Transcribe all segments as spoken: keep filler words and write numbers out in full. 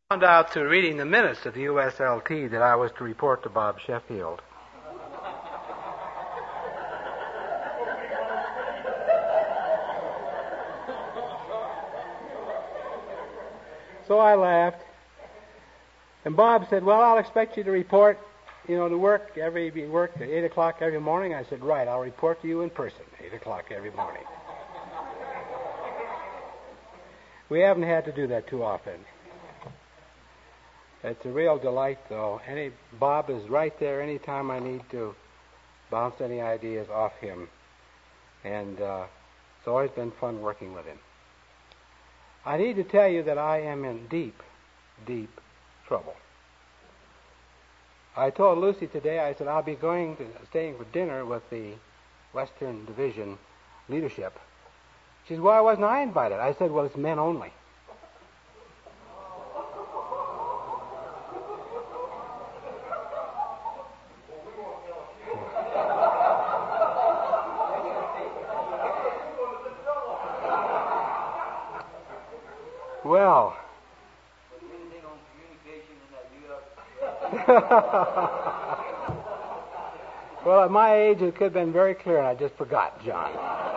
Found out through reading the minutes of the U S L T that I was to report to Bob Sheffield. So I laughed, and Bob said, "Well, I'll expect you to report, you know, to work every work at eight o'clock every morning." I said, "Right, I'll report to you in person, eight o'clock every morning." We haven't had to do that too often. It's a real delight, though. Any Bob is right there anytime I need to bounce any ideas off him, and uh, it's always been fun working with him. I need to tell you that I am in deep, deep trouble. I told Lucy today, I said, I'll be going to staying for dinner with the Western Division leadership. She said, "Why wasn't I invited?" I said, "Well, it's men only." Well, well, at my age, it could have been very clear, and I just forgot, John.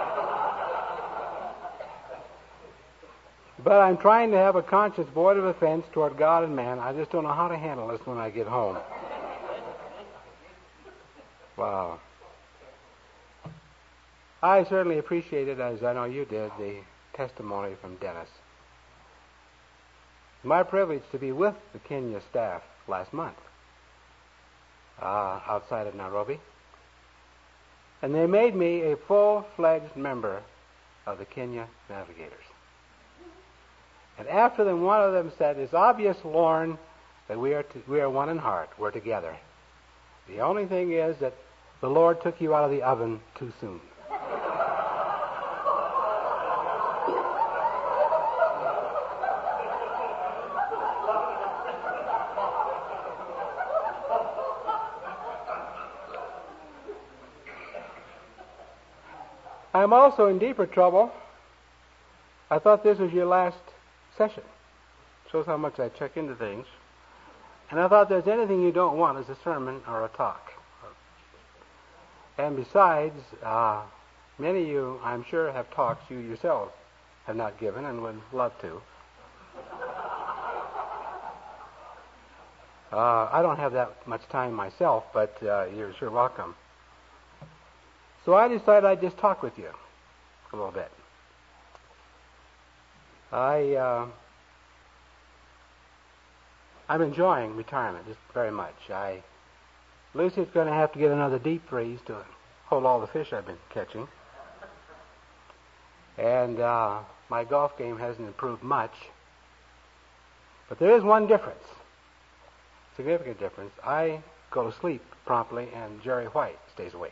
But I'm trying to have a conscious void of offense toward God and man. I just don't know how to handle this when I get home. Wow. I certainly appreciated, as I know you did, the testimony from Dennis. My privilege to be with the Kenya staff last month uh, outside of Nairobi. And they made me a full-fledged member of the Kenya Navigators. And after them, one of them said, "It's obvious, Lorne, that we are to, we are one in heart. We're together. The only thing is that the Lord took you out of the oven too soon." I'm also in deeper trouble. I thought this was your last session. Shows how much I check into things. And I thought if there's anything you don't want is a sermon or a talk. And besides, uh, many of you, I'm sure, have talks you yourselves have not given and would love to. Uh, I don't have that much time myself, but uh, you're sure welcome. So I decided I'd just talk with you a little bit. I, uh, I'm enjoying retirement just very much. I, Lucy's going to have to get another deep freeze to hold all the fish I've been catching. And uh, my golf game hasn't improved much. But there is one difference, significant difference. I go to sleep promptly, and Jerry White stays awake.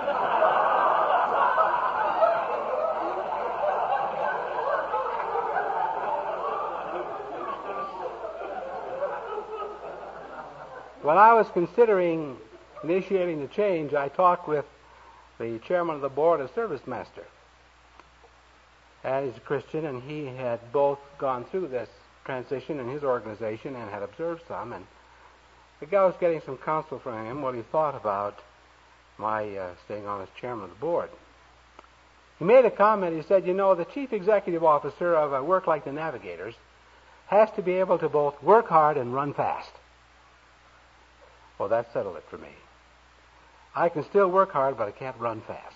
When I was considering initiating the change, I talked with the chairman of the board of Service Master. And he's a Christian, and he had both gone through this transition in his organization and had observed some. And the guy was getting some counsel from him what he thought about my uh, staying on as chairman of the board. He made a comment. He said, "You know, the chief executive officer of a work like the Navigators has to be able to both work hard and run fast." Well, that settled it for me. I can still work hard, but I can't run fast.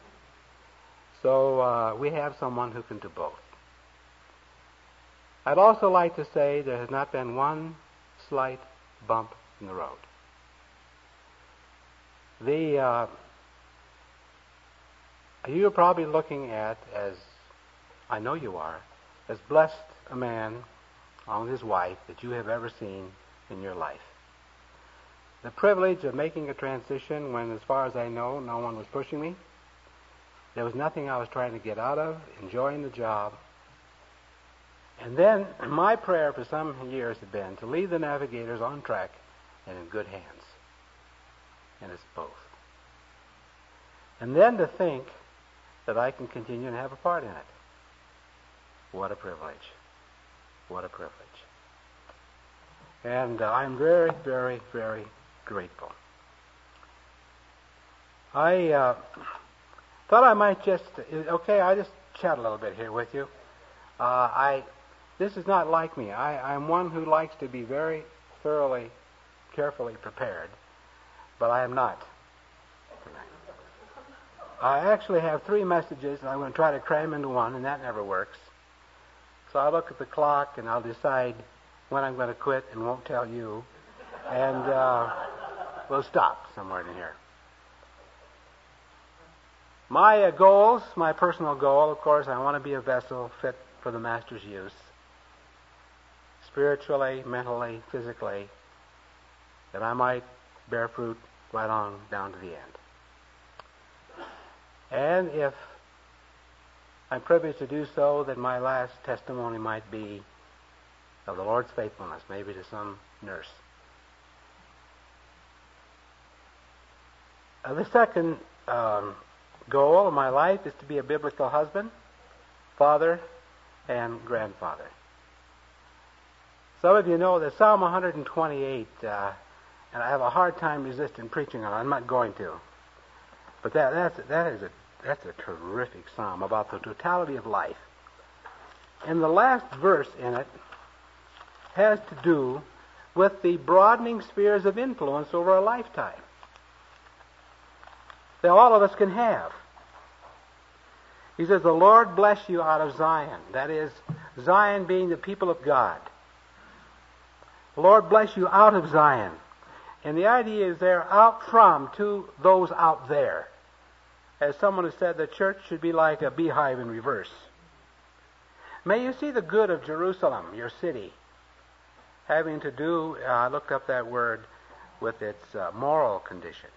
So uh, we have someone who can do both. I'd also like to say there has not been one slight bump in the road. The uh, you're probably looking at, as I know you are, as blessed a man, along with his wife, that you have ever seen in your life. The privilege of making a transition when, as far as I know, no one was pushing me. There was nothing I was trying to get out of, enjoying the job. And then my prayer for some years had been to leave the Navigators on track and in good hands. And it's both. And then to think that I can continue and have a part in it. What a privilege. What a privilege. And uh, I'm very, very, very grateful. I uh, thought I might just, okay, I'll just chat a little bit here with you. Uh, I, this is not like me. I, I'm one who likes to be very thoroughly, carefully prepared, but I am not. I actually have three messages, and I'm going to try to cram into one, and that never works. So I'll look at the clock, and I'll decide when I'm going to quit and won't tell you, and uh, we'll stop somewhere in here. My uh, goals, my personal goal, of course, I want to be a vessel fit for the Master's use, spiritually, mentally, physically, that I might bear fruit right on down to the end. And if I'm privileged to do so, that my last testimony might be of the Lord's faithfulness, maybe to some nurse. Uh, the second um, goal of my life is to be a biblical husband, father, and grandfather. Some of you know that Psalm one twenty-eight, uh, and I have a hard time resisting preaching on it. I'm not going to. But that, that's, that is a, that's a terrific psalm about the totality of life. And the last verse in it has to do with the broadening spheres of influence over a lifetime that all of us can have. He says, the Lord bless you out of Zion. That is, Zion being the people of God. The Lord bless you out of Zion. And the idea is they're out from to those out there. As someone has said, the church should be like a beehive in reverse. May you see the good of Jerusalem, your city, having to do, uh, I looked up that word, with its uh, moral condition.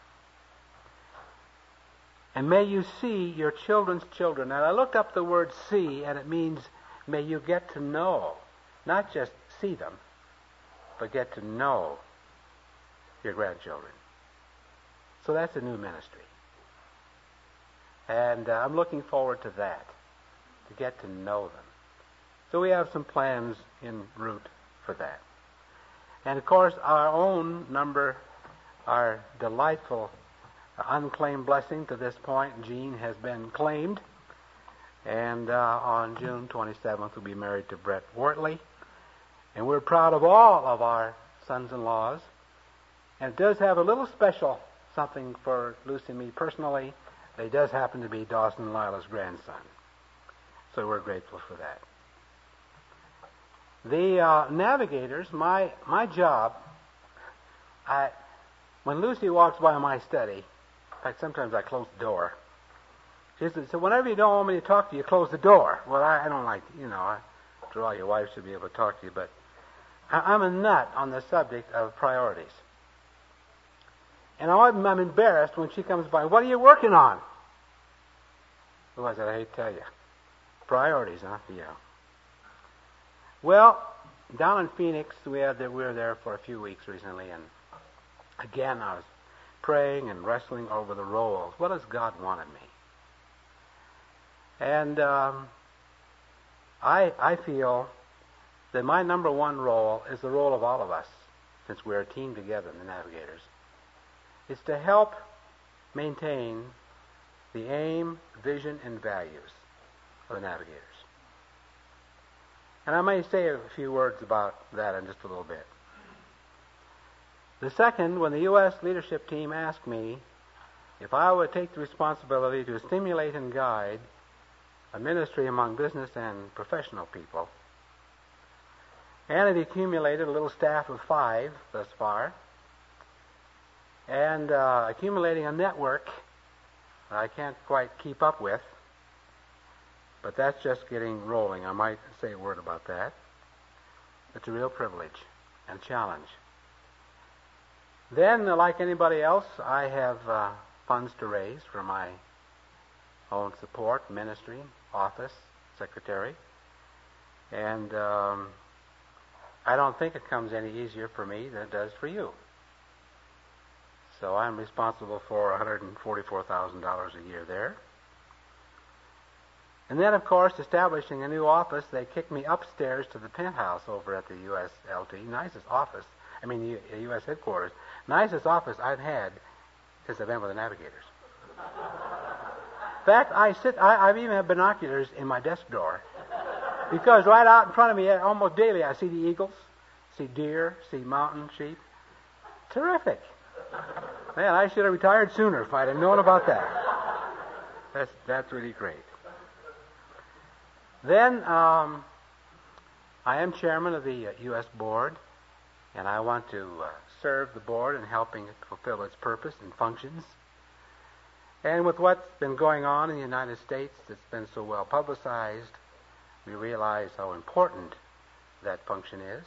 And may you see your children's children. And I looked up the word see, and it means may you get to know, not just see them, but get to know your grandchildren. So that's a new ministry. And uh, I'm looking forward to that, to get to know them. So we have some plans en route for that. And of course, our own number, our delightful unclaimed blessing to this point, Jean, has been claimed. And uh, on June twenty-seventh, we'll be married to Brett Wortley. And we're proud of all of our sons-in-laws. And it does have a little special something for Lucy and me personally. It does happen to be Dawson and Lila's grandson. So we're grateful for that. The uh, navigators, my my job, I when Lucy walks by my study, in fact, sometimes I close the door. She says, so whenever you don't want me to talk to you, close the door. Well, I, I don't like, you know, I, after all, your wife should be able to talk to you, but I, I'm a nut on the subject of priorities. And I'm, I'm embarrassed when she comes by, what are you working on? Well, I said, I hate to tell you. Priorities, huh? Yeah. Well, down in Phoenix, we had the, we were there for a few weeks recently, and again, I was praying and wrestling over the roles. What does God want of me? And um, I I feel that my number one role is the role of all of us, since we're a team together in the Navigators, is to help maintain the aim, vision, and values of the Navigators. And I may say a few words about that in just a little bit. The second, when the U S leadership team asked me if I would take the responsibility to stimulate and guide a ministry among business and professional people, and it accumulated a little staff of five thus far, and uh, accumulating a network that I can't quite keep up with, but that's just getting rolling. I might say a word about that. It's a real privilege and a challenge. Then, like anybody else, I have uh, funds to raise for my own support, ministry, office, secretary. And um, I don't think it comes any easier for me than it does for you. So I'm responsible for one hundred forty-four thousand dollars a year there. And then, of course, establishing a new office, they kicked me upstairs to the penthouse over at the U S L T, nicest office, I mean, the U S headquarters, nicest office I've had since I've been with the Navigators. In fact, I sit, I, I've even had binoculars in my desk drawer, because right out in front of me, almost daily, I see the eagles, see deer, see mountain sheep. Terrific. Man, I should have retired sooner if I'd have known about that. That's, that's really great. Then um, I am chairman of the uh, U S board, and I want to uh, serve the board in helping it fulfill its purpose and functions. And with what's been going on in the United States that's been so well publicized, we realize how important that function is.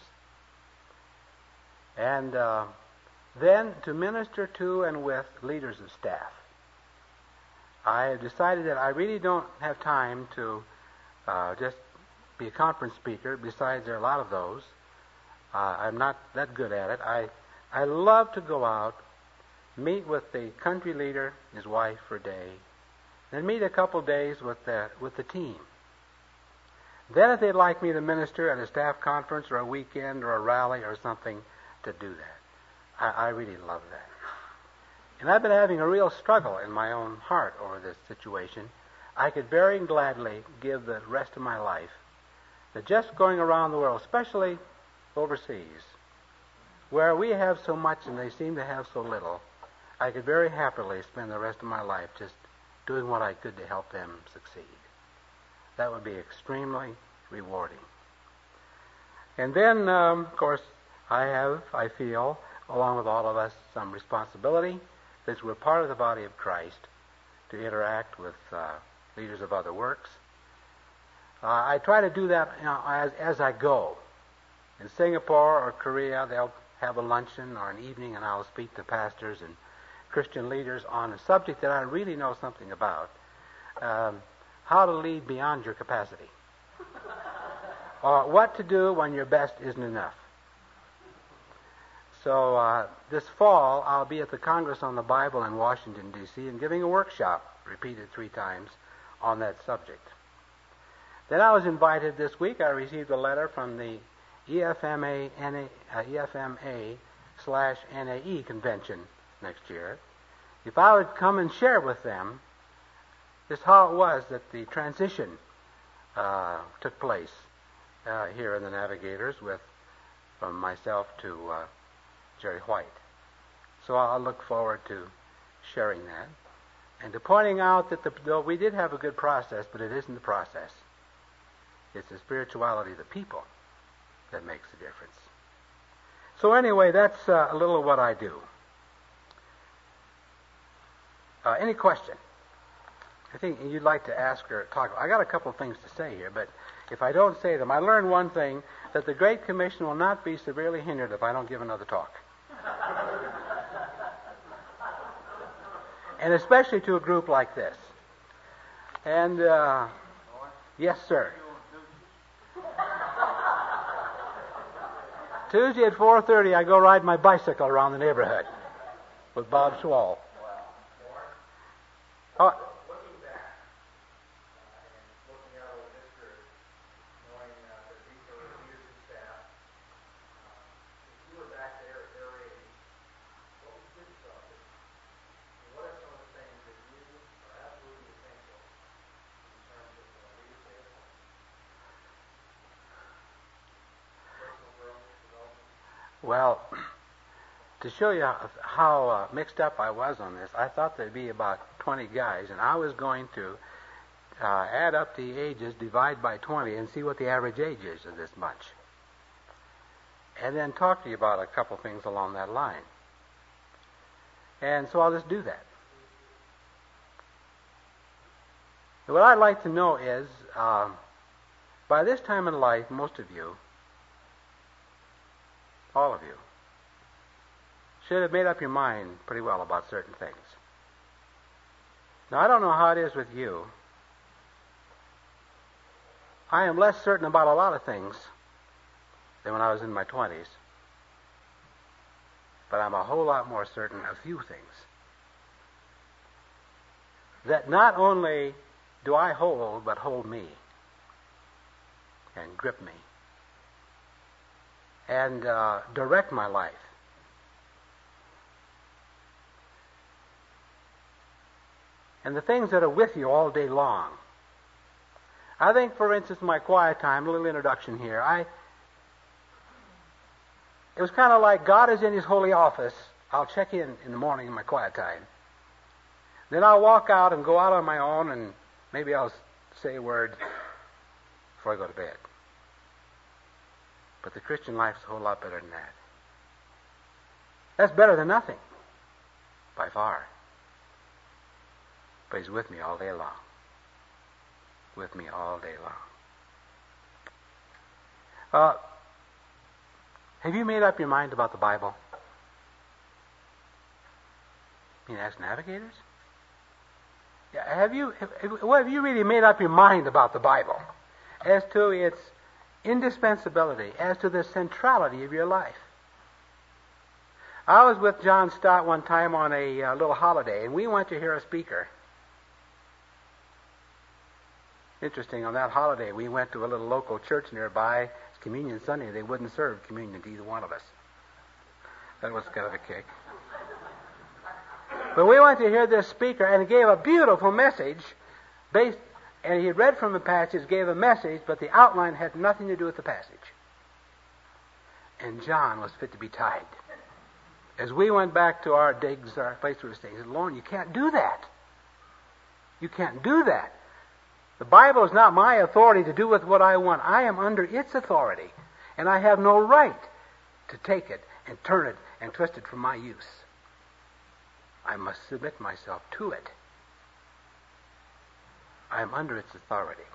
And uh, then to minister to and with leaders of staff. I have decided that I really don't have time to Uh, just be a conference speaker. Besides, there are a lot of those. Uh, I'm not that good at it. I I love to go out, meet with the country leader, his wife for a day, then meet a couple days with the with the team. Then, if they'd like me to minister at a staff conference or a weekend or a rally or something, to do that. I, I really love that. And I've been having a real struggle in my own heart over this situation. I could very gladly give the rest of my life to just going around the world, especially overseas, where we have so much and they seem to have so little. I could very happily spend the rest of my life just doing what I could to help them succeed. That would be extremely rewarding. And then, um, of course, I have, I feel, along with all of us, some responsibility, since we're part of the body of Christ, to interact with uh, leaders of other works. Uh, I try to do that, you know, as, as I go. In Singapore or Korea, they'll have a luncheon or an evening, and I'll speak to pastors and Christian leaders on a subject that I really know something about. Um, how to lead beyond your capacity. Or what to do when your best isn't enough. So uh, this fall, I'll be at the Congress on the Bible in Washington, D C, and giving a workshop, repeated three times, on that subject. Then I was invited this week. I received a letter from the E F M A, uh, E F M A slash N A E convention next year. If I would come and share with them just how it was that the transition uh, took place uh, here in the Navigators with from myself to uh, Jerry White. So I'll look forward to sharing that. And to pointing out that the, though we did have a good process, but it isn't the process. It's the spirituality of the people that makes the difference. So anyway, that's uh, a little of what I do. Uh, any question? I think you'd like to ask or talk. I got a couple of things to say here, but if I don't say them, I learned one thing, that the Great Commission will not be severely hindered if I don't give another talk. And especially to a group like this. And, uh, yes, sir. Tuesday at four thirty, I go ride my bicycle around the neighborhood with Bob Schwall. Oh, well, to show you how uh, mixed up I was on this, I thought there'd be about twenty guys, and I was going to uh, add up the ages, divide by twenty, and see what the average age is of this bunch. And then talk to you about a couple things along that line. And so I'll just do that. And what I'd like to know is, uh, by this time in life, most of you, all of you, should have made up your mind pretty well about certain things. Now, I don't know how it is with you. I am less certain about a lot of things than when I was in my twenties. But I'm a whole lot more certain of few things. That not only do I hold but hold me and grip me and uh, direct my life? And the things that are with you all day long. I think, for instance, my quiet time, a little introduction here, I it was kind of like God is in His holy office. I'll check in in the morning in my quiet time. Then I'll walk out and go out on my own, and maybe I'll say a word before I go to bed. But the Christian life is a whole lot better than that. That's better than nothing, by far. But He's with me all day long. With me all day long. Uh, have you made up your mind about the Bible? You mean as navigators? Yeah, have you have, well, have you really made up your mind about the Bible as to its indispensability, as to the centrality of your life? I was with John Stott one time on a uh, little holiday, and we went to hear a speaker. Interesting, on that holiday, we went to a little local church nearby. It's Communion Sunday. They wouldn't serve communion to either one of us. That was kind of a kick. But we went to hear this speaker, and he gave a beautiful message, based, and he read from the passage, gave a message, but the outline had nothing to do with the passage. And John was fit to be tied. As we went back to our digs, our place we were staying, he said, Lorne, you can't do that. You can't do that. The Bible is not my authority to do with what I want. I am under its authority, and I have no right to take it and turn it and twist it for my use. I must submit myself to it. I am under its authority.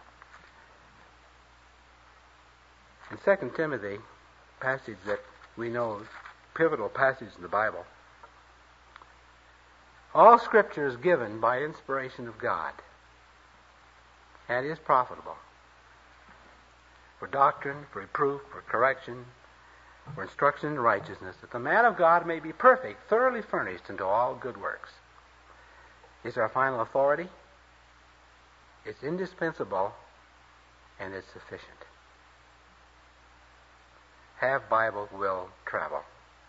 In Second Timothy, passage that we know, pivotal passage in the Bible, all Scripture is given by inspiration of God and is profitable for doctrine, for reproof, for correction, for instruction in righteousness, that the man of God may be perfect, thoroughly furnished unto all good works. It's our final authority. It's indispensable, and it's sufficient. Have Bible, will travel.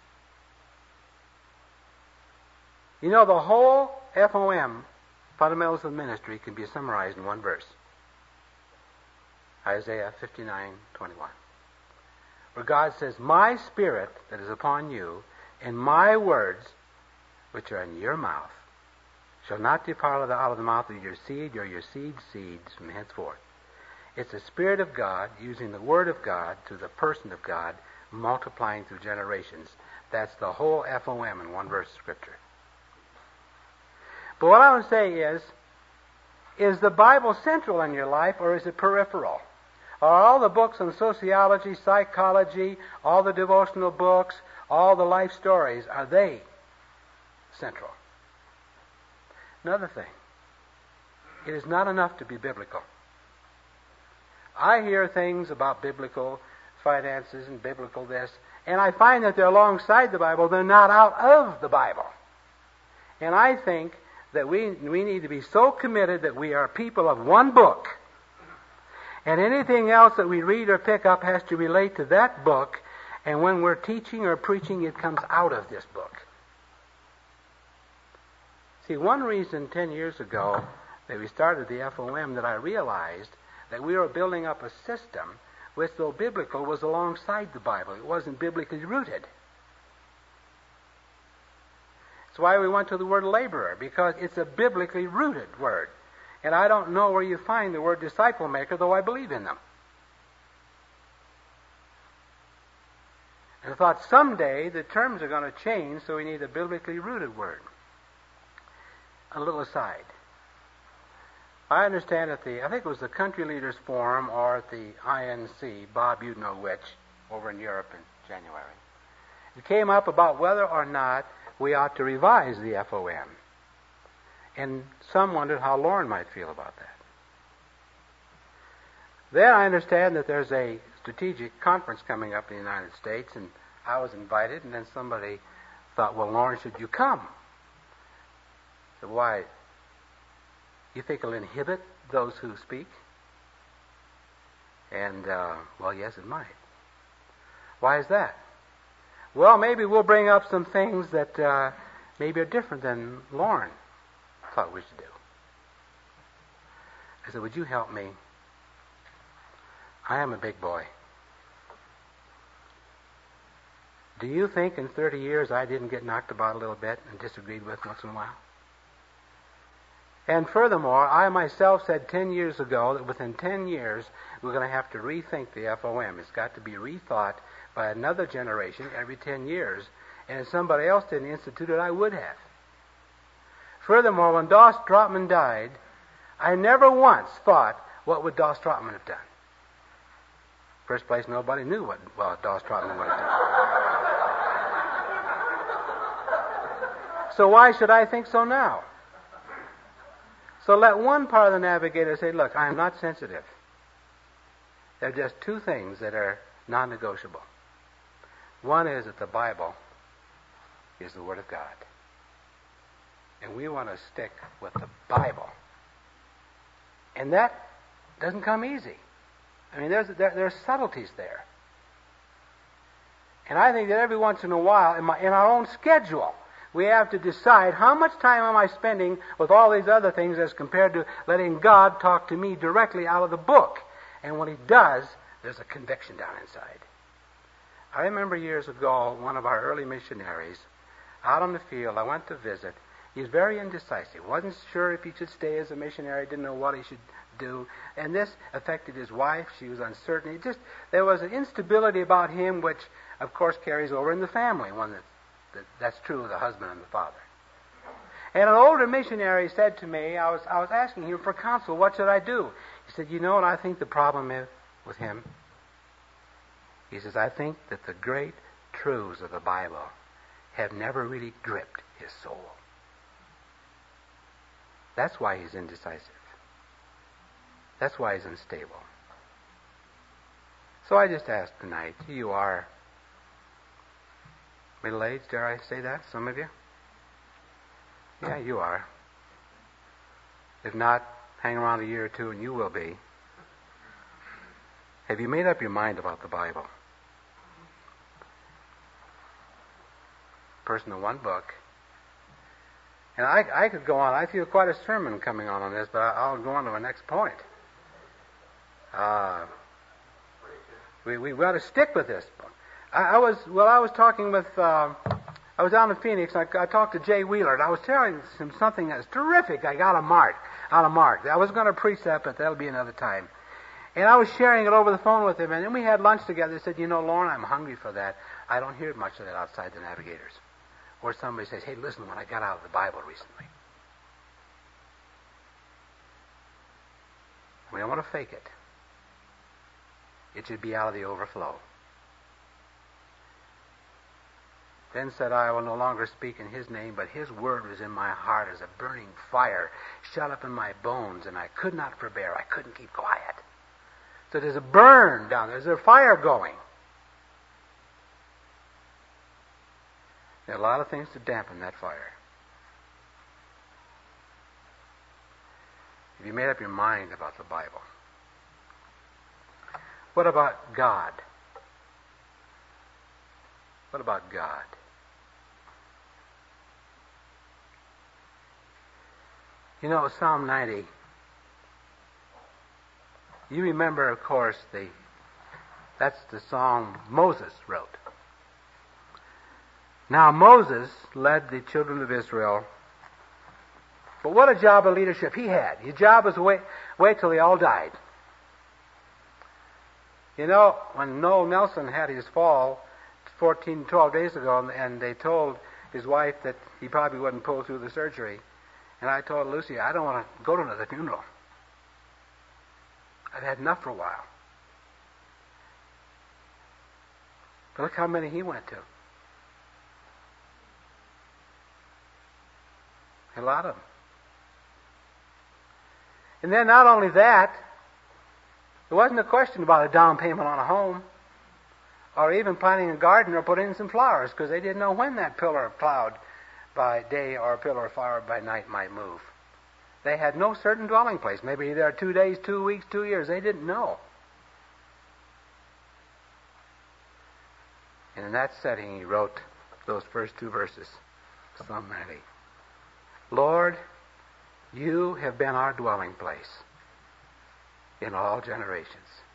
You know, the whole F O M, Fundamentals of Ministry, can be summarized in one verse. Isaiah fifty-nine twenty-one. Where God says, my Spirit that is upon you, and my words which are in your mouth, shall not depart out of the mouth of your seed or your seed's seeds from henceforth. It's the Spirit of God using the Word of God through the person of God, multiplying through generations. That's the whole F O M in one verse of Scripture. But what I want to say is, is the Bible central in your life, or is it peripheral? Are all the books on sociology, psychology, all the devotional books, all the life stories, are they central? Another thing, it is not enough to be biblical. I hear things about biblical finances and biblical this, and I find that they're alongside the Bible. They're not out of the Bible. And I think that we we need to be so committed that we are people of one book. And anything else that we read or pick up has to relate to that book. And when we're teaching or preaching, it comes out of this book. See, one reason ten years ago that we started the F O M that I realized that we were building up a system which, though biblical, was alongside the Bible. It wasn't biblically rooted. That's why we went to the word laborer, because it's a biblically rooted word. And I don't know where you find the word disciple maker, though I believe in them. And I thought someday the terms are going to change, so we need a biblically rooted word. A little aside. I understand at the, I think it was the Country Leaders Forum or at the I N C, Bob, you'd know which, over in Europe in January. It came up about whether or not we ought to revise the F O M. And some wondered how Lorne might feel about that. Then I understand that there's a strategic conference coming up in the United States, and I was invited, and then somebody thought, well, Lorne, should you come? I said, why? You think it'll inhibit those who speak? And, uh, well, yes, it might. Why is that? Well, maybe we'll bring up some things that uh, maybe are different than Lauren thought we should do. I said, would you help me? I am a big boy. Do you think in thirty years I didn't get knocked about a little bit and disagreed with once in a while? And furthermore, I myself said ten years ago that within ten years we're going to have to rethink the F O M. It's got to be rethought by another generation every ten years. And if somebody else didn't institute it, I would have. Furthermore, when Doss Trotman died, I never once thought, what would Doss Trotman have done? First place, nobody knew what well, Doss Trotman would have done. So why should I think so now? So let one part of the navigator say, look, I am not sensitive. There are just two things that are non-negotiable. One is that the Bible is the Word of God. And we want to stick with the Bible. And that doesn't come easy. I mean, there's, there, there's subtleties there. And I think that every once in a while, in, my, in our own schedule, we have to decide how much time am I spending with all these other things as compared to letting God talk to me directly out of the book. And when He does, there's a conviction down inside. I remember years ago, one of our early missionaries, out on the field, I went to visit. He was very indecisive. Wasn't sure if he should stay as a missionary. Didn't know what he should do. And this affected his wife. She was uncertain. It just there was an instability about him, which, of course, carries over in the family. One that, that that's true of the husband and the father. And an older missionary said to me, I was I was asking him for counsel. What should I do? He said, you know what I think the problem is with him? He says, I think that the great truths of the Bible have never really gripped his soul. That's why he's indecisive. That's why he's unstable. So I just asked tonight, you are middle-aged, dare I say that, some of you? Yeah, you are. If not, hang around a year or two and you will be. Have you made up your mind about the Bible? Person in one book. And I, I could go on. I feel quite a sermon coming on on this, but I, I'll go on to the next point. Uh, we we got to stick with this. I, I was well. I was talking with. Uh, I was down in Phoenix. I, I talked to Jay Wheeler, and I was telling him something that's terrific. I got a mark out of Mark. I was going to preach that, but that'll be another time. And I was sharing it over the phone with him, and then we had lunch together. He said, "You know, Lauren, I'm hungry for that. I don't hear much of that outside the Navigators." Or somebody says, hey, listen, when I got out of the Bible recently. We don't want to fake it. It should be out of the overflow. Then said I, I will no longer speak in His name, but His word was in my heart as a burning fire, shut up in my bones, and I could not forbear. I couldn't keep quiet. So there's a burn down there. There's a fire going. There are a lot of things to dampen that fire. Have you made up your mind about the Bible? What about God? What about God? You know, Psalm ninety. You remember, of course, the that's the song Moses wrote. Now, Moses led the children of Israel, but what a job of leadership he had. His job was to wait, wait till they all died. You know, when Noel Nelson had his fall fourteen, twelve days ago, and, and they told his wife that he probably wouldn't pull through the surgery, and I told Lucy, I don't want to go to another funeral. I've had enough for a while. But look how many he went to. A lot of them. And then not only that, there wasn't a question about a down payment on a home or even planting a garden or putting in some flowers because they didn't know when that pillar of cloud by day or a pillar of fire by night might move. They had no certain dwelling place. Maybe there are two days, two weeks, two years. They didn't know. And in that setting, he wrote those first two verses, Psalm ninety. Lord, you have been our dwelling place in all generations.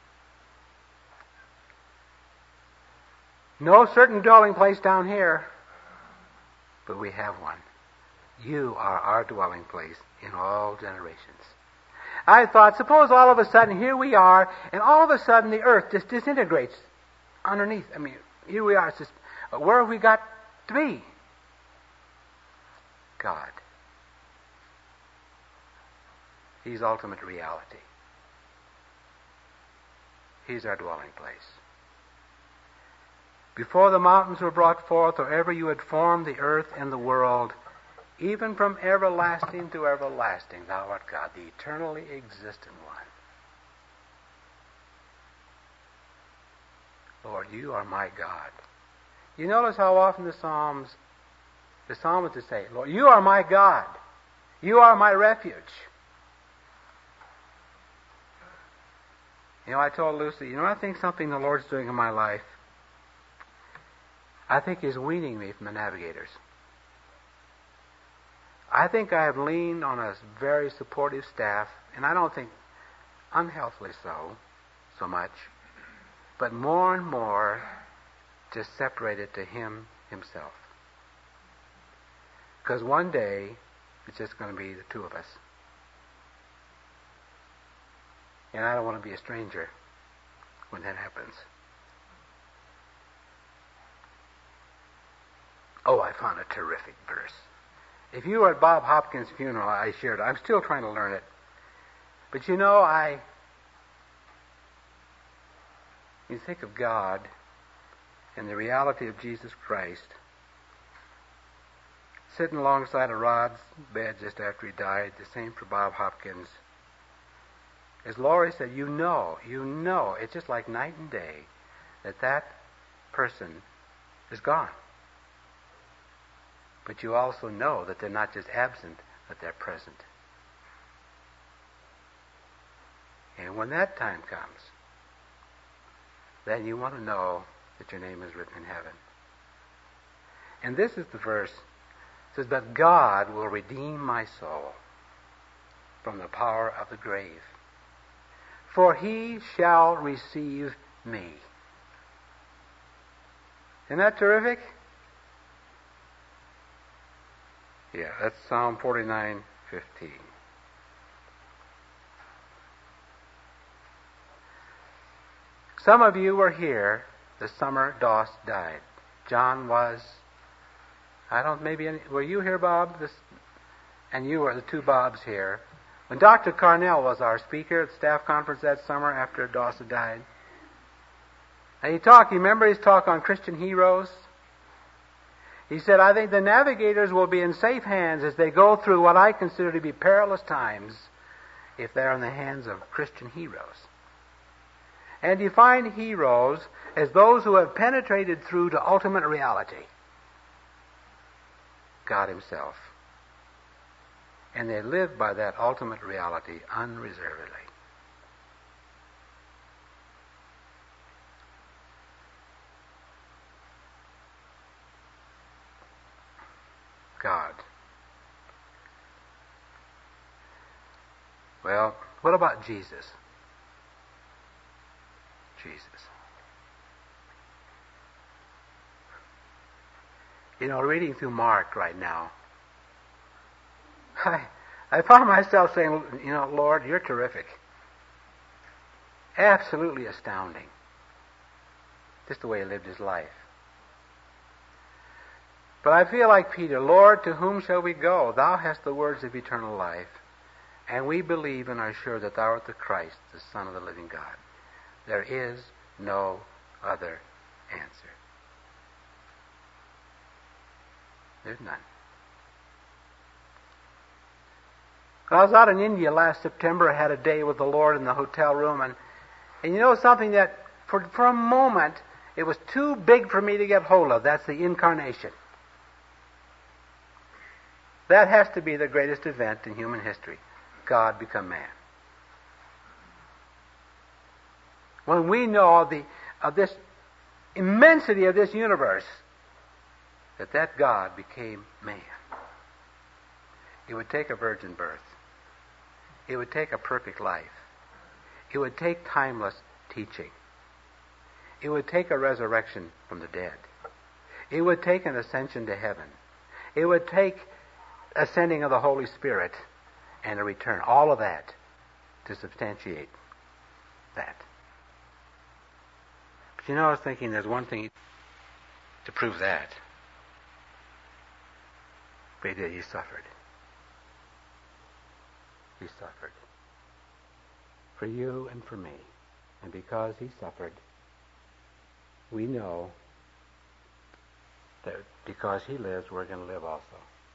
No certain dwelling place down here, but we have one. You are our dwelling place in all generations. I thought, suppose all of a sudden here we are, and all of a sudden the earth just disintegrates underneath. I mean, here we are. It's just, where have we got to be? God. He's ultimate reality. He's our dwelling place. Before the mountains were brought forth, or ever you had formed the earth and the world, even from everlasting to everlasting, thou art God, the eternally existent one. Lord, you are my God. You notice how often the Psalms, the psalmist is saying, Lord, you are my God. You are my refuge. You know, I told Lucy, you know, I think something the Lord's doing in my life, I think He's weaning me from the Navigators. I think I have leaned on a very supportive staff, and I don't think unhealthily so, so much, but more and more just separated to Him Himself. Because one day, it's just going to be the two of us. And I don't want to be a stranger when that happens. Oh, I found a terrific verse. If you were at Bob Hopkins' funeral, I shared it. I'm still trying to learn it. But you know, I... You think of God and the reality of Jesus Christ sitting alongside of Rod's bed just after he died, the same for Bob Hopkins. As Laurie said, you know, you know, it's just like night and day that that person is gone. But you also know that they're not just absent, but they're present. And when that time comes, then you want to know that your name is written in heaven. And this is the verse. It says, but God will redeem my soul from the power of the grave, for He shall receive me. Isn't that terrific? Yeah, that's Psalm forty-nine fifteen. Some of you were here the summer Doss died. John was, I don't, maybe, any, were you here, Bob? This, and you were the two Bobs here. When Doctor Carnell was our speaker at the staff conference that summer after Doss had died. And he talked, you remember his talk on Christian heroes? He said, I think the navigators will be in safe hands as they go through what I consider to be perilous times if they're in the hands of Christian heroes. And define heroes as those who have penetrated through to ultimate reality, God Himself. And they live by that ultimate reality unreservedly. God. Well, what about Jesus? Jesus. You know, reading through Mark right now, I, I found myself saying, you know, Lord, you're terrific. Absolutely astounding. Just the way He lived His life. But I feel like Peter, Lord, to whom shall we go? Thou hast the words of eternal life, and we believe and are sure that Thou art the Christ, the Son of the living God. There is no other answer. There's none. When I was out in India last September, I had a day with the Lord in the hotel room, and, and you know something that, for, for a moment, it was too big for me to get hold of. That's the Incarnation. That has to be the greatest event in human history. God become man? When we know the of this immensity of this universe, that that God became man. It would take a virgin birth. It would take a perfect life. It would take timeless teaching. It would take a resurrection from the dead. It would take an ascension to heaven. It would take ascending of the Holy Spirit and a return. All of that to substantiate that. But you know, I was thinking there's one thing to prove that. But he did. He suffered. He suffered. For you and for me. And because he suffered, we know that because he lives, we're going to live also.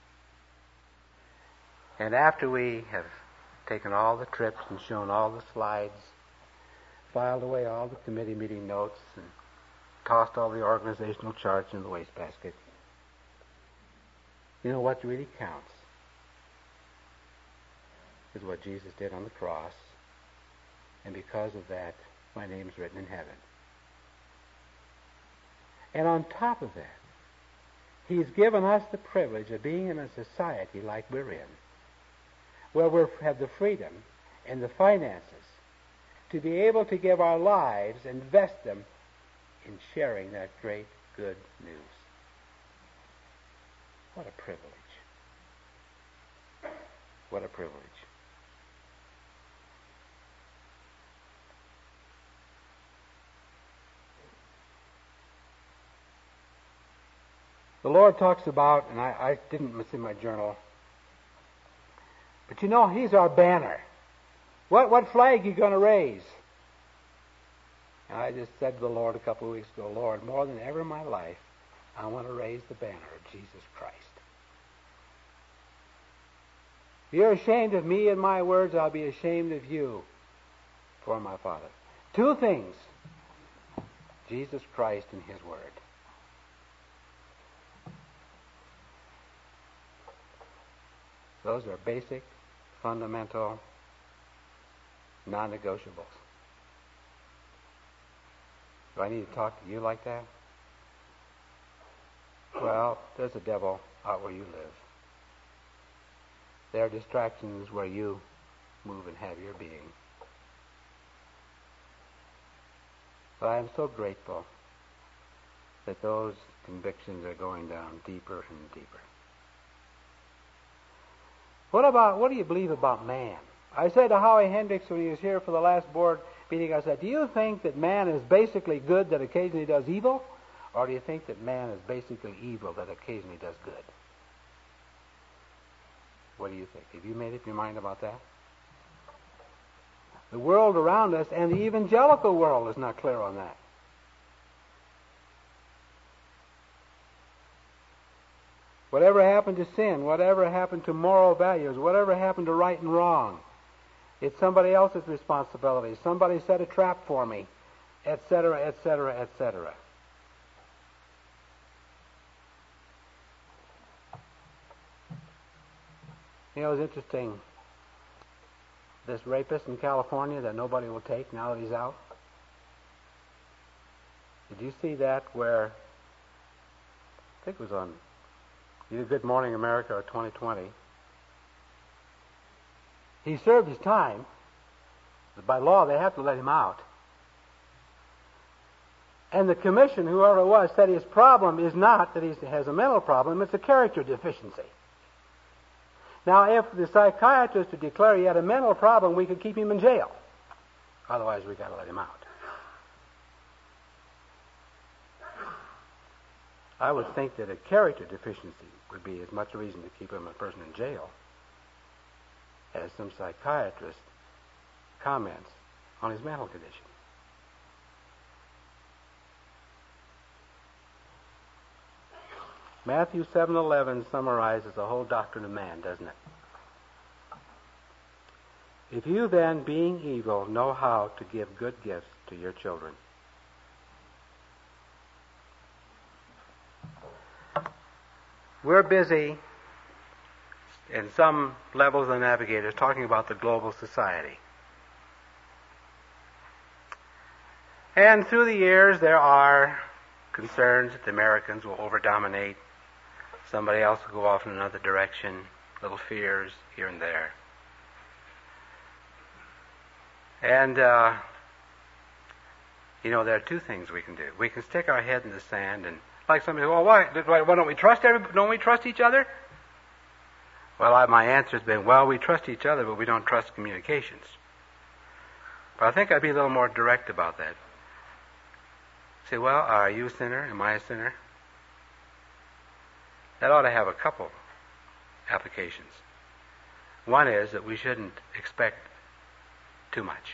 And after we have taken all the trips and shown all the slides, filed away all the committee meeting notes, and tossed all the organizational charts in the wastebasket, you know what really counts is what Jesus did on the cross, and because of that, my name's written in heaven. And on top of that, he's given us the privilege of being in a society like we're in, where we have the freedom and the finances to be able to give our lives, invest them in sharing that great good news. What a privilege. What a privilege. The Lord talks about, and I, I didn't miss in my journal, but you know, he's our banner. What what flag are you going to raise? And I just said to the Lord a couple of weeks ago, Lord, more than ever in my life, I want to raise the banner of Jesus Christ. If you're ashamed of me and my words, I'll be ashamed of you for my Father. Two things. Jesus Christ and his word. Those are basic, fundamental, non-negotiables. Do I need to talk to you like that? Well, there's a devil out where you live. There are distractions where you move and have your being. But I am so grateful that those convictions are going down deeper and deeper. What about, what do you believe about man? I said to Howie Hendricks when he was here for the last board meeting, I said, do you think that man is basically good that occasionally does evil? Or do you think that man is basically evil that occasionally does good? What do you think? Have you made up your mind about that? The world around us and the evangelical world is not clear on that. Whatever happened to sin, whatever happened to moral values, whatever happened to right and wrong, it's somebody else's responsibility. Somebody set a trap for me, et cetera, et cetera, et cetera. You know, it's interesting. This rapist in California that nobody will take now that he's out. Did you see that where, I think it was on either Good Morning America or twenty twenty. He served his time. By law, they have to let him out. And the commission, whoever it was, said his problem is not that he has a mental problem, it's a character deficiency. Now, if the psychiatrist would declare he had a mental problem, we could keep him in jail. Otherwise, we've got to let him out. I would think that a character deficiency would be as much reason to keep him a person in jail as some psychiatrist comments on his mental condition. Matthew seven eleven summarizes the whole doctrine of man, doesn't it? If you then, being evil, know how to give good gifts to your children. We're busy in some levels of the Navigator, talking about the global society. And through the years, there are concerns that the Americans will over-dominate. Somebody else will go off in another direction. Little fears here and there. And, uh, you know, there are two things we can do. We can stick our head in the sand and, like somebody, well, why, why don't we trust everybody? Don't we trust each other? Well, I, my answer has been, well, we trust each other, but we don't trust communications. But I think I'd be a little more direct about that. Say, well, are you a sinner? Am I a sinner? That ought to have a couple applications. One is that we shouldn't expect too much.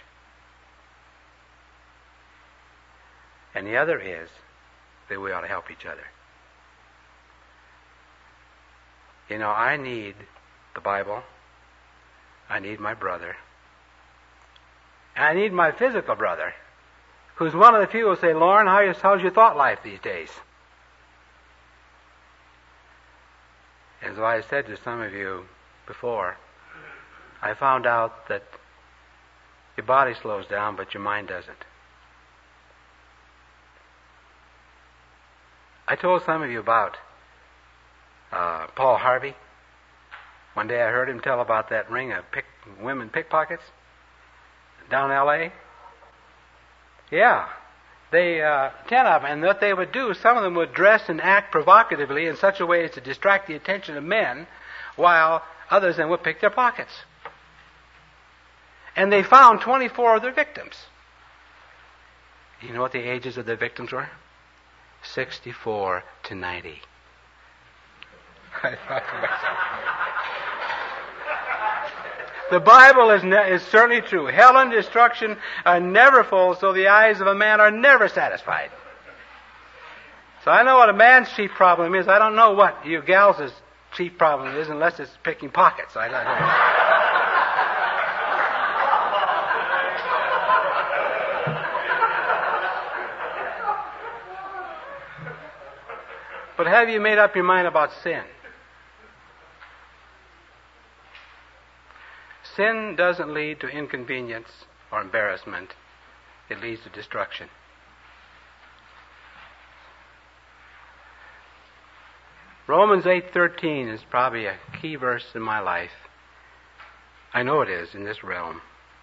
And the other is that we ought to help each other. You know, I need the Bible. I need my brother. And I need my physical brother, who's one of the few who say, Lauren, how is, how's your thought life these days? As I said to some of you before, I found out that your body slows down, but your mind doesn't. I told some of you about uh, Paul Harvey. One day I heard him tell about that ring of pick, women pickpockets down in L A Yeah. They, uh, ten of them, and what they would do, some of them would dress and act provocatively in such a way as to distract the attention of men, while others then would pick their pockets. And they found twenty-four of their victims. You know what the ages of the victims were? sixty-four to ninety. I thought to myself, the Bible is, ne- is certainly true. Hell and destruction are never full, so the eyes of a man are never satisfied. So I know what a man's chief problem is. I don't know what you gals' chief problem is, unless it's picking pockets. I don't know. But have you made up your mind about sin? Sin doesn't lead to inconvenience or embarrassment. It leads to destruction. Romans eight thirteen is probably a key verse in my life. I know it is in this realm.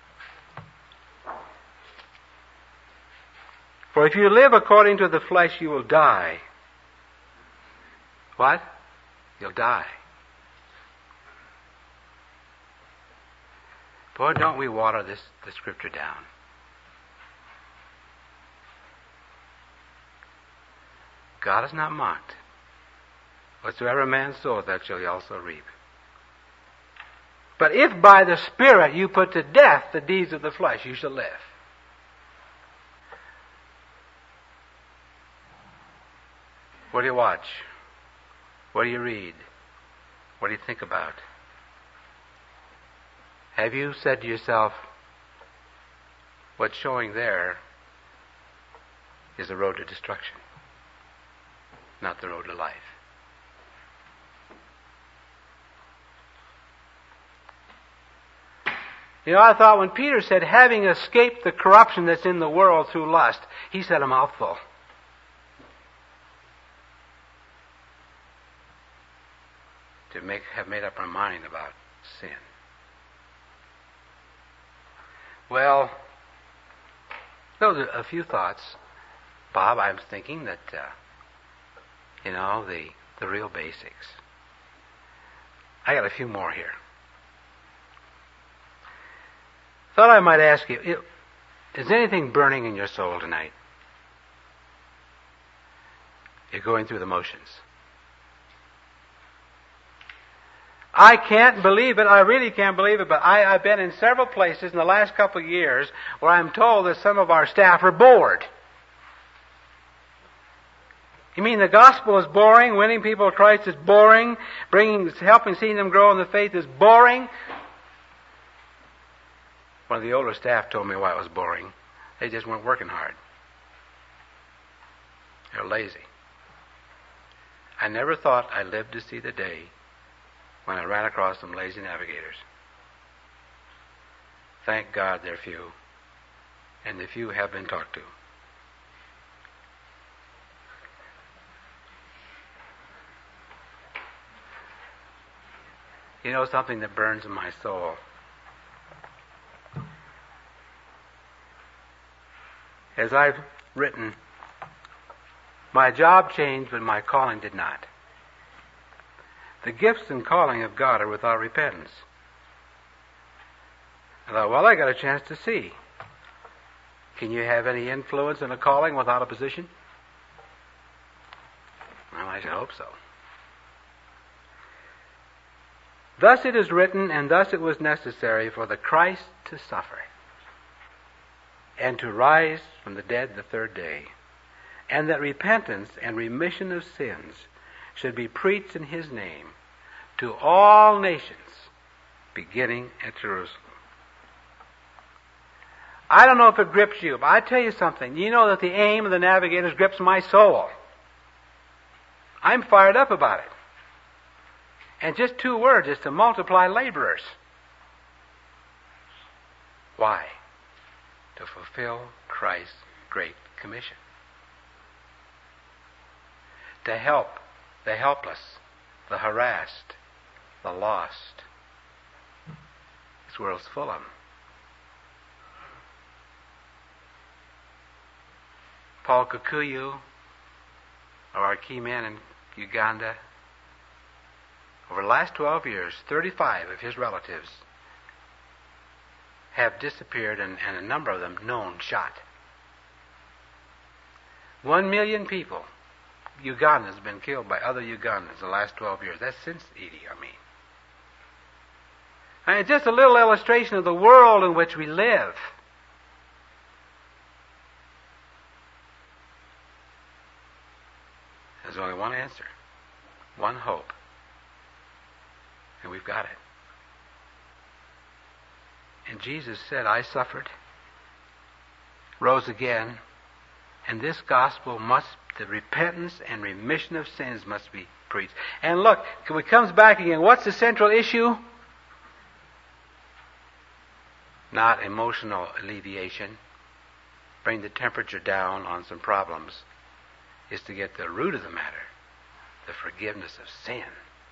For if you live according to the flesh, you will die. What? You'll die. Boy, don't we water this the scripture down. God is not mocked. Whatsoever a man soweth, that shall he also reap. But if by the Spirit you put to death the deeds of the flesh, you shall live. What do you watch? What do you read? What do you think about? Have you said to yourself, what's showing there is the road to destruction, not the road to life? You know, I thought when Peter said, having escaped the corruption that's in the world through lust, he said a mouthful. To make, have made up our mind about sin. Well, those are a few thoughts. Bob, I'm thinking that, uh, you know, the, the real basics. I got a few more here. Thought I might ask you, is anything burning in your soul tonight? You're going through the motions. I can't believe it. I really can't believe it. But I, I've been in several places in the last couple of years where I'm told that some of our staff are bored. You mean the gospel is boring? Winning people to Christ is boring? Bringing, helping, seeing them grow in the faith is boring? One of the older staff told me why it was boring. They just weren't working hard. They're lazy. I never thought I'd live to see the day when I ran across some lazy navigators. Thank God they're few, and the few have been talked to. You know something that burns in my soul? As I've written, my job changed, but my calling did not. The gifts and calling of God are without repentance. I thought, well, I got a chance to see. Can you have any influence in a calling without a position? Well, I should hope so. Thus it is written, and thus it was necessary for the Christ to suffer, and to rise from the dead the third day, and that repentance and remission of sins should be preached in his name to all nations, beginning at Jerusalem. I don't know if it grips you, but I tell you something. You know that the aim of the navigators grips my soul. I'm fired up about it. And just two words is to multiply laborers. Why? To fulfill Christ's great commission. To help the helpless, the harassed, the lost. This world's full of them. Paul Kikuyu, our key man in Uganda, over the last twelve years, thirty-five of his relatives have disappeared, and, and a number of them known shot. One million people, Ugandans, have been killed by other Ugandans in the last twelve years. That's since Idi Amin. And it's just a little illustration of the world in which we live. There's only one answer, one hope, and we've got it. And Jesus said, I suffered, rose again, and this gospel must, the repentance and remission of sins must be preached. And look, when it comes back again, what's the central issue? Not emotional alleviation, bring the temperature down on some problems, is to get the root of the matter, the forgiveness of sin.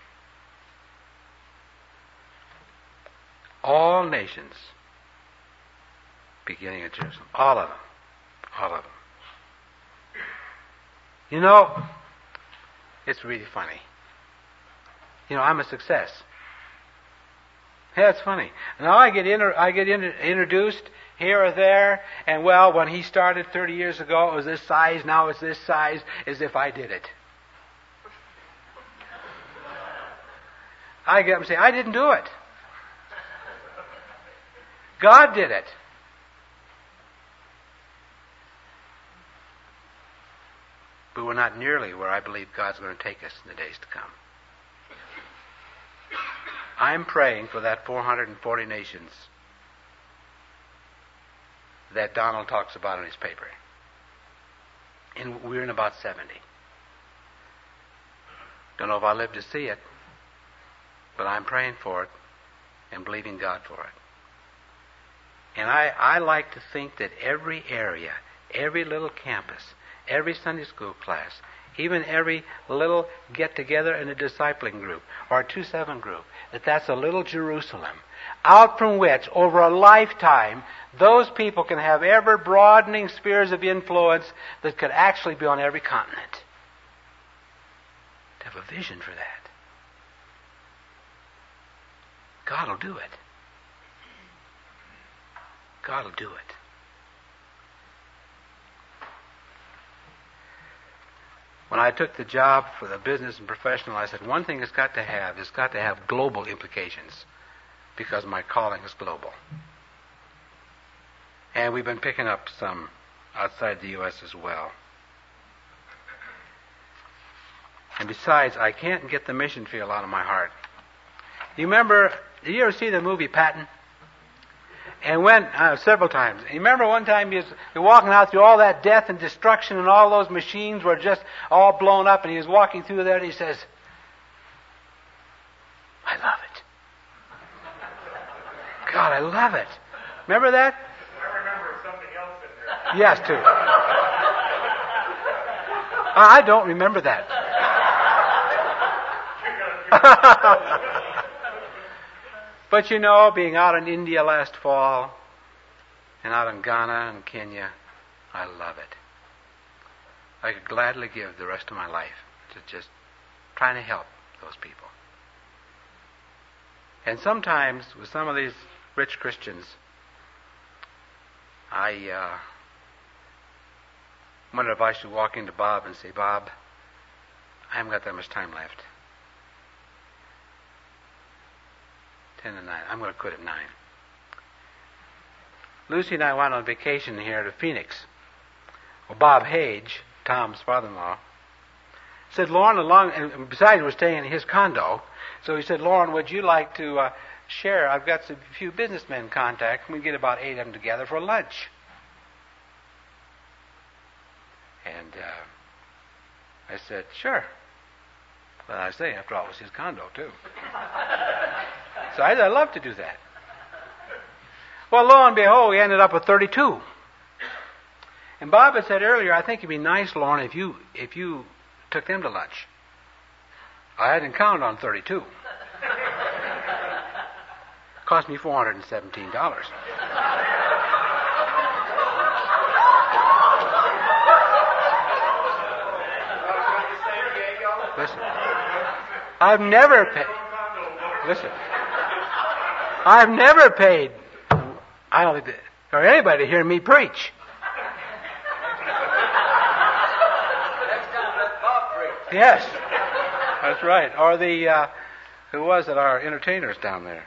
All nations, beginning at Jerusalem, all of them, all of them. You know, it's really funny. You know, I'm a success. Yeah, it's funny. Now I get inter- I get inter- introduced here or there, and well, when he started thirty years ago, it was this size, now it's this size, as if I did it. I get up and say, I didn't do it. God did it. But we're not nearly where I believe God's going to take us in the days to come. I'm praying for that four hundred forty nations that Donald talks about in his paper. And we're in about seventy. Don't know if I'll live to see it, but I'm praying for it and believing God for it. And I, I like to think that every area, every little campus, every Sunday school class, even every little get-together in a discipling group or a two seven group, that that's a little Jerusalem, out from which, over a lifetime, those people can have ever-broadening spheres of influence that could actually be on every continent. To have a vision for that. God will do it. God will do it. When I took the job for the business and professional, I said, one thing it's got to have, it's got to have global implications, because my calling is global. And we've been picking up some outside the U S as well. And besides, I can't get the mission feel out of my heart. You remember, did you ever see the movie Patton? And when, uh, several times. And you remember one time he was, he was walking out through all that death and destruction, and all those machines were just all blown up, and he was walking through there and he says, I God, I love it. Remember that? I remember something else in there. Yes, too. I don't remember that. But you know, being out in India last fall and out in Ghana and Kenya, I love it. I could gladly give the rest of my life to just trying to help those people. And sometimes with some of these rich Christians, I uh, wonder if I should walk into Bob and say, Bob, I haven't got that much time left. Ten to nine. I'm going to quit at nine. Lucy and I went on vacation here to Phoenix. Well, Bob Hage, Tom's father-in-law, said, Lauren, along, and besides, we're staying in his condo. So he said, Lauren, would you like to uh, share? I've got a few businessmen contacts. We can get about eight of them together for lunch. And uh, I said, sure. Well, I say, after all, it was his condo, too. So I, I'd love to do that. Well, lo and behold, we ended up with thirty-two. And Bob had said earlier, I think it'd be nice, Lauren, if you if you took them to lunch. I hadn't counted on thirty-two. Cost me four hundred seventeen dollars. Listen, I've never paid. Listen, I've never paid. I don't think that, or anybody to hear me preach. Yes, that's right. Or the uh, who was it? Our entertainers down there.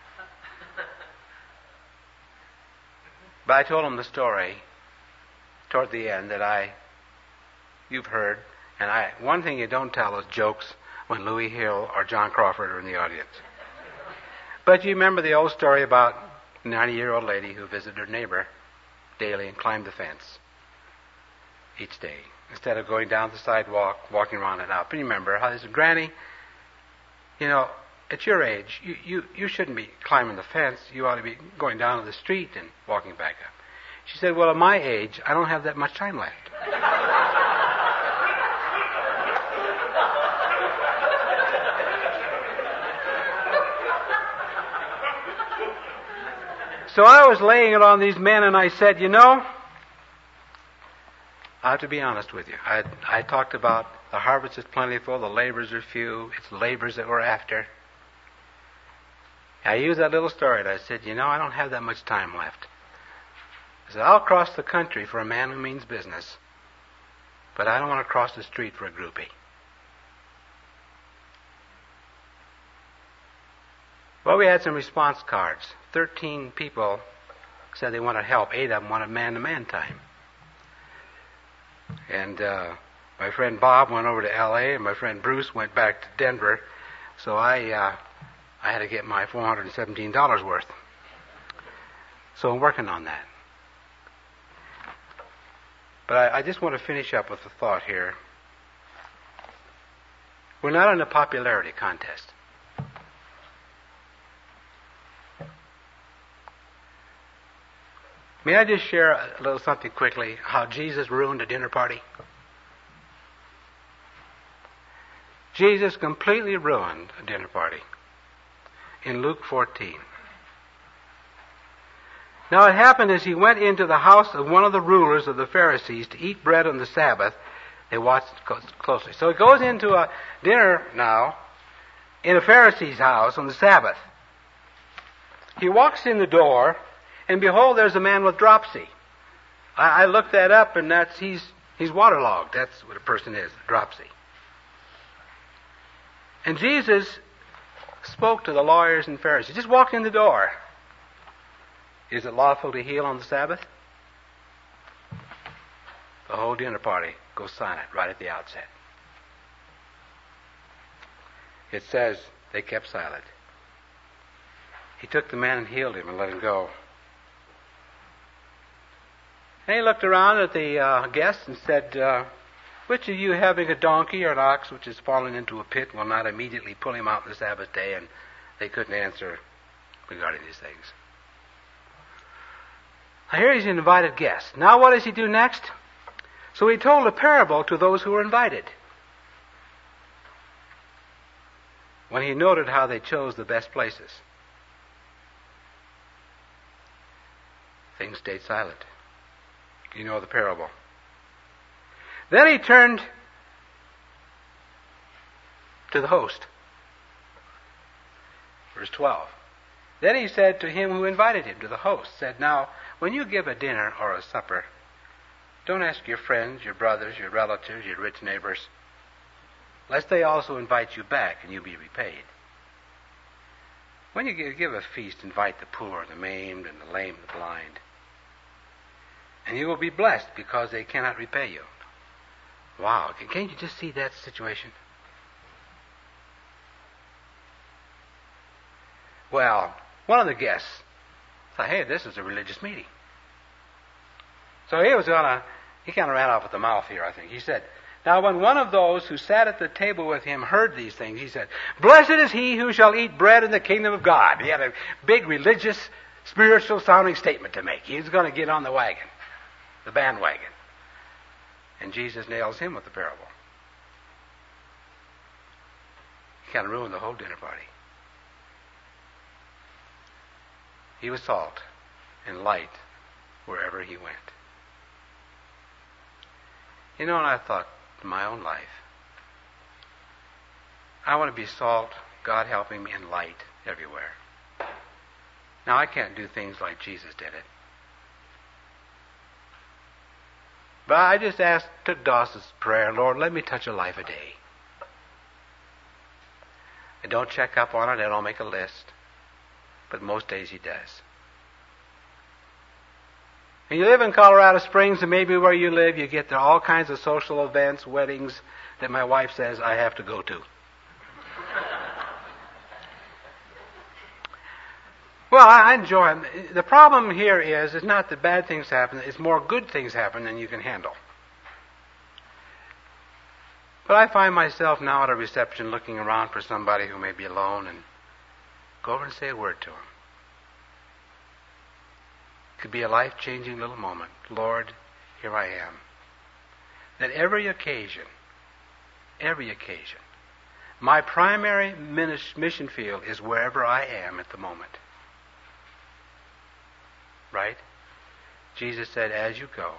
But I told them the story toward the end that I, you've heard, and I. One thing you don't tell is jokes when Louis Hill or John Crawford are in the audience. But you remember the old story about a ninety-year-old lady who visited her neighbor daily and climbed the fence each day, instead of going down the sidewalk, walking around and up. And you remember how they said, Granny, you know, at your age, you, you, you shouldn't be climbing the fence. You ought to be going down to the street and walking back up. She said, well, at my age, I don't have that much time left. So I was laying it on these men, and I said, you know, I have to be honest with you. I I talked about the harvest is plentiful, the laborers are few. It's laborers that we're after. I used that little story, and I said, you know, I don't have that much time left. I said, I'll cross the country for a man who means business, but I don't want to cross the street for a groupie. Well, we had some response cards. Thirteen people said they wanted help. Eight of them wanted man-to-man time. And uh, my friend Bob went over to L A, and my friend Bruce went back to Denver. So I uh, I had to get my four hundred seventeen dollars worth. So I'm working on that. But I, I just want to finish up with a thought here. We're not in a popularity contest. May I just share a little something quickly, how Jesus ruined a dinner party? Jesus completely ruined a dinner party in Luke fourteen. Now it happened as he went into the house of one of the rulers of the Pharisees to eat bread on the Sabbath. They watched closely. So he goes into a dinner now in a Pharisee's house on the Sabbath. He walks in the door, and behold, there's a man with dropsy. I, I looked that up, and that's he's he's waterlogged. That's what a person is, dropsy. And Jesus spoke to the lawyers and Pharisees. Just walked in the door. Is it lawful to heal on the Sabbath? The whole dinner party goes silent right at the outset. It says they kept silent. He took the man and healed him and let him go. And he looked around at the uh, guests and said, uh, which of you having a donkey or an ox which has fallen into a pit will not immediately pull him out on the Sabbath day? And they couldn't answer regarding these things. Now here he's an invited guest. Now what does he do next? So he told a parable to those who were invited. When he noted how they chose the best places, things stayed silent. You know the parable. Then he turned to the host. Verse twelve. Then he said to him who invited him, to the host, said, now, when you give a dinner or a supper, don't ask your friends, your brothers, your relatives, your rich neighbors, lest they also invite you back and you be repaid. When you give a feast, invite the poor, the maimed, and the lame, and the blind. And you will be blessed because they cannot repay you. Wow, can't you just see that situation? Well, one of the guests thought, hey, this is a religious meeting. So he was gonna, he kind of ran off at the mouth here, I think. He said, now when one of those who sat at the table with him heard these things, he said, blessed is he who shall eat bread in the kingdom of God. He had a big religious, spiritual sounding statement to make. He was going to get on the wagon, the bandwagon. And Jesus nails him with the parable. He kind of ruined the whole dinner party. He was salt and light wherever he went. You know, and I thought in my own life, I want to be salt, God helping me, and light everywhere. Now, I can't do things like Jesus did it. But I just asked, took Dawson's prayer, Lord, let me touch a life a day. I don't check up on it, I don't make a list. But most days he does. And you live in Colorado Springs, and maybe where you live, you get there all kinds of social events, weddings, that my wife says I have to go to. Well, I enjoy them. The problem here is, it's not that bad things happen, it's more good things happen than you can handle. But I find myself now at a reception looking around for somebody who may be alone and go over and say a word to him. It could be a life-changing little moment. Lord, here I am. That every occasion, every occasion, my primary mission field is wherever I am at the moment. Right? Jesus said, as you go.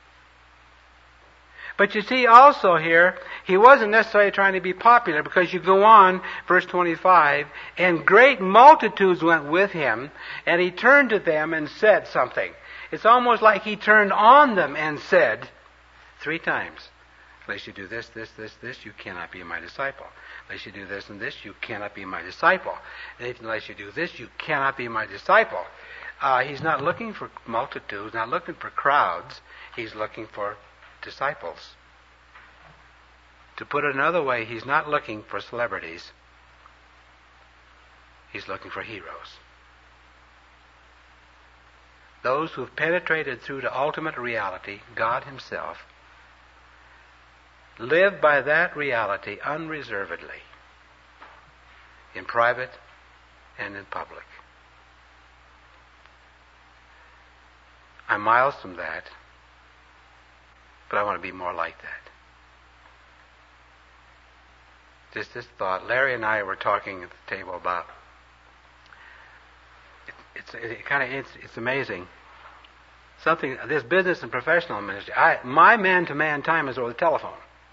But you see also here, he wasn't necessarily trying to be popular, because you go on, verse twenty-five, and great multitudes went with him, and he turned to them and said something. It's almost like he turned on them and said three times, unless you do this, this, this, this, you cannot be my disciple. Unless you do this and this, you cannot be my disciple. Unless you do this, you cannot be my disciple. Uh, he's not looking for multitudes, not looking for crowds. He's looking for disciples. To put it another way, he's not looking for celebrities. He's looking for heroes. Those who have penetrated through to ultimate reality, God himself, live by that reality unreservedly, in private and in public. I'm miles from that, but I want to be more like that. Just this thought. Larry and I were talking at the table about it, it's it kind of it's, it's amazing. Something this business and professional ministry. I my man-to-man time is over the telephone.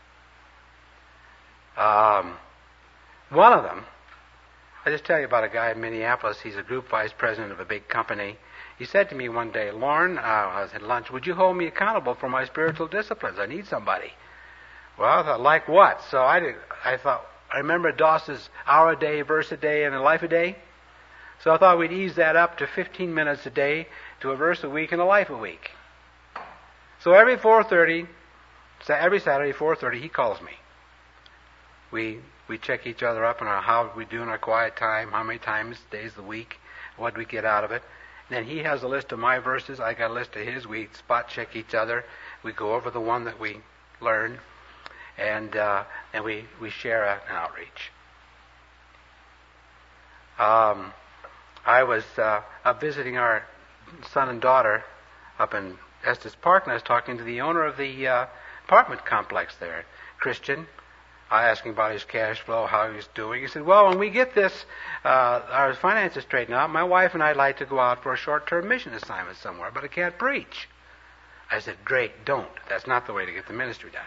Um, one of them, I just tell you about a guy in Minneapolis. He's a group vice president of a big company. He said to me one day, Lauren, uh, I was at lunch, would you hold me accountable for my spiritual disciplines? I need somebody. Well, I thought, like what? So I did, I thought, I remember Doss's hour a day, verse a day, and a life a day. So I thought we'd ease that up to fifteen minutes a day, to a verse a week and a life a week. So every four thirty, every Saturday, four thirty, he calls me. We we check each other up on our, how we do in our quiet time, how many times, days of the week, what we get out of it. Then he has a list of my verses, I got a list of his. We spot check each other. We go over the one that we learned, and uh, and we, we share a, an outreach. Um, I was uh, up visiting our son and daughter up in Estes Park, and I was talking to the owner of the uh, apartment complex there, Christian. I asked him about his cash flow, how he was doing. He said, well, when we get this, uh, our finances straightened out, my wife and I'd like to go out for a short-term mission assignment somewhere, but I can't preach. I said, great, don't. That's not the way to get the ministry done.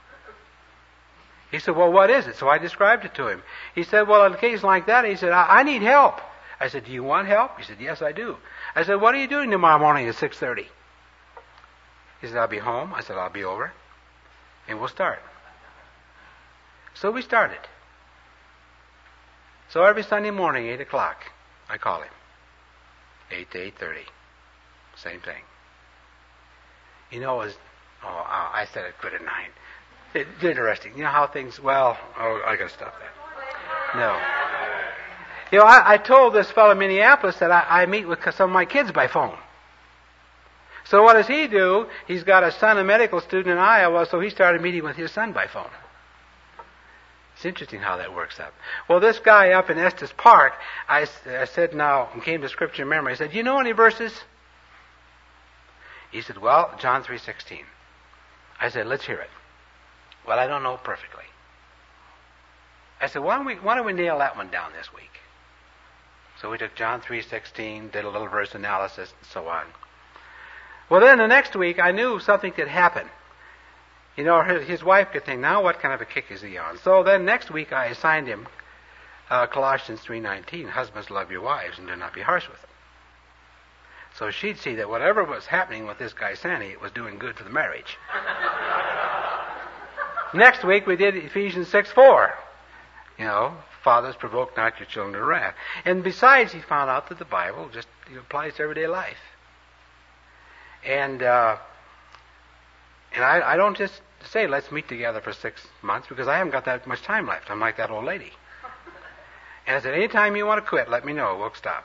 He said, well, what is it? So I described it to him. He said, well, in a case like that, he said, I, I need help. I said, do you want help? He said, yes, I do. I said, what are you doing tomorrow morning at six thirty? He said, I'll be home. I said, I'll be over, and we'll start. So we started. So every Sunday morning, eight o'clock, I call him. eight to eight thirty. Same thing. You know, it was, oh, I said it good at nine. It's interesting. You know how things, well, oh, I got to stop that. No. You know, I, I told this fellow in Minneapolis that I, I meet with some of my kids by phone. So what does he do? He's got a son, a medical student in Iowa, so he started meeting with his son by phone. It's interesting how that works up. Well, this guy up in Estes Park, I, I said now, and came to scripture memory, I said, do you know any verses? He said, well, John three sixteen. I said, let's hear it. Well, I don't know perfectly. I said, why don't we, why don't we nail that one down this week? So we took John three sixteen, did a little verse analysis, and so on. Well, then the next week, I knew something could happen. You know, his, his wife could think, now what kind of a kick is he on? So then next week, I assigned him uh, Colossians three nineteen, husbands love your wives and do not be harsh with them. So she'd see that whatever was happening with this guy Sandy, it was doing good for the marriage. Next week, we did Ephesians six four. You know, fathers, provoke not your children to wrath. And besides, he found out that the Bible just you know, applies to everyday life. And uh, and I, I don't just say, let's meet together for six months, because I haven't got that much time left. I'm like that old lady. And I said, anytime you want to quit, let me know. We'll stop.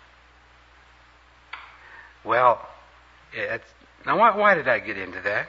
Well, it's, now why, why did I get into that?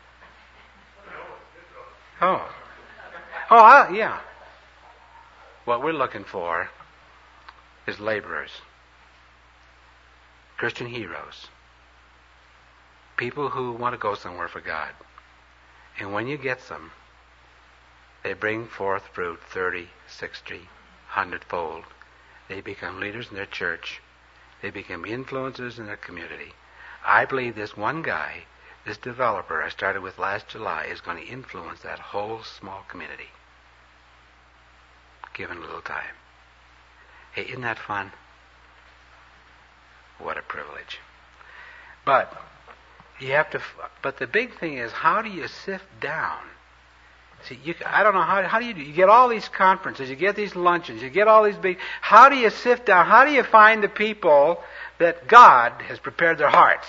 Oh. Oh, I, yeah. What we're looking for is laborers, Christian heroes, people who want to go somewhere for God. And when you get some, they bring forth fruit thirty, sixty, hundredfold. They become leaders in their church. They become influencers in their community. I believe this one guy, this developer I started with last July, is going to influence that whole small community, given a little time. Hey, isn't that fun? What a privilege. But you have to. But the big thing is, how do you sift down? See, you, I don't know how. How do you do? You get all these conferences, you get these luncheons, you get all these big. How do you sift down? How do you find the people that God has prepared their hearts?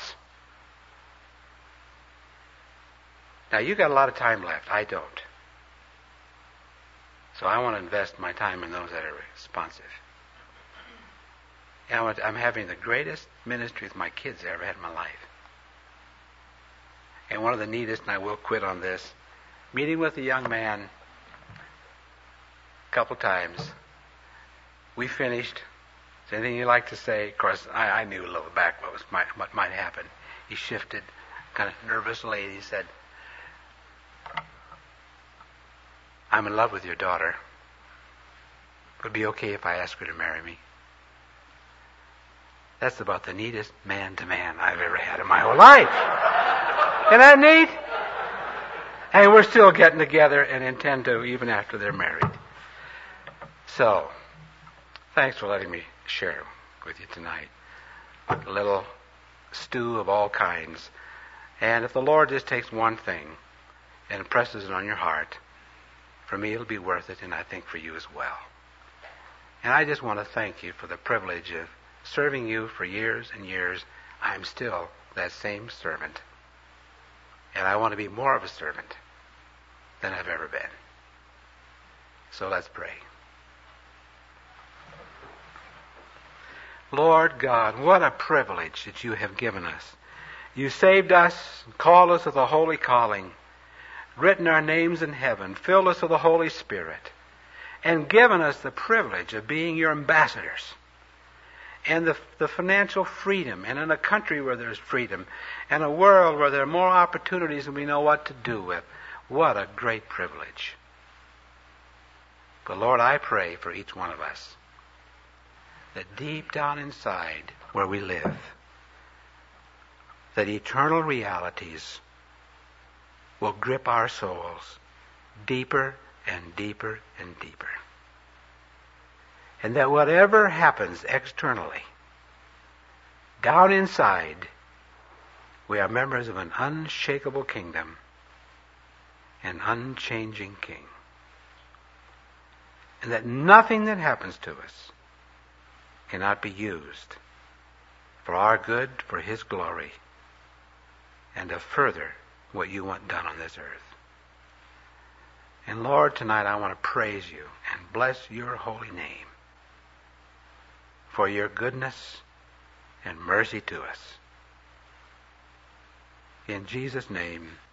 Now, you've got a lot of time left. I don't. So I want to invest my time in those that are responsive. And I want, I'm having the greatest ministry with my kids I ever had in my life. And one of the neatest, and I will quit on this, meeting with a young man a couple times. We finished. Is there anything you'd like to say? Of course, I, I knew a little back what was might, what might happen. He shifted, kind of nervously, and he said, I'm in love with your daughter. Would it be okay if I ask her to marry me? That's about the neatest man-to-man I've ever had in my whole life. Isn't that neat? And we're still getting together and intend to even after they're married. So, thanks for letting me share with you tonight. A little stew of all kinds. And if the Lord just takes one thing and impresses it on your heart, for me it'll be worth it, and I think for you as well. And I just want to thank you for the privilege of serving you for years and years. I'm still that same servant. And I want to be more of a servant than I've ever been. So let's pray. Lord God, what a privilege that you have given us. You saved us, called us with a holy calling, written our names in heaven, filled us with the Holy Spirit, and given us the privilege of being your ambassadors. and the, the financial freedom, and in a country where there's freedom, and a world where there are more opportunities than we know what to do with. What a great privilege. But Lord, I pray for each one of us that deep down inside where we live, that eternal realities will grip our souls deeper and deeper and deeper. And that whatever happens externally, down inside, we are members of an unshakable kingdom, an unchanging King. And that nothing that happens to us cannot be used for our good, for His glory, and to further what you want done on this earth. And Lord, tonight I want to praise you and bless your holy name for your goodness and mercy to us. In Jesus' name,